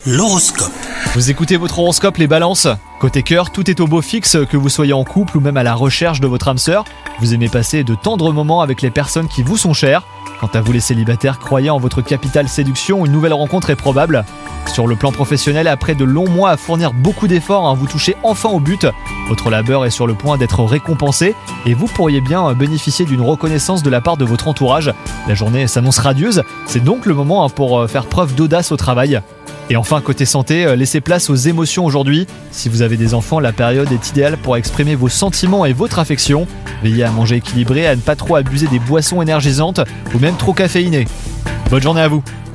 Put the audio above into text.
L'horoscope. Vous écoutez votre horoscope les balances. Côté cœur, tout est au beau fixe, que vous soyez en couple ou même à la recherche de votre âme sœur. Vous aimez passer de tendres moments avec les personnes qui vous sont chères. Quant à vous les célibataires, croyez en votre capitale séduction, une nouvelle rencontre est probable. Sur le plan professionnel, après de longs mois à fournir beaucoup d'efforts, vous touchez enfin au but. Votre labeur est sur le point d'être récompensé et vous pourriez bien bénéficier d'une reconnaissance de la part de votre entourage. La journée s'annonce radieuse, c'est donc le moment pour faire preuve d'audace au travail. Et enfin, côté santé, laissez place aux émotions aujourd'hui. Si vous avez des enfants, la période est idéale pour exprimer vos sentiments et votre affection. Veillez à manger équilibré, à ne pas trop abuser des boissons énergisantes ou même trop caféinées. Bonne journée à vous!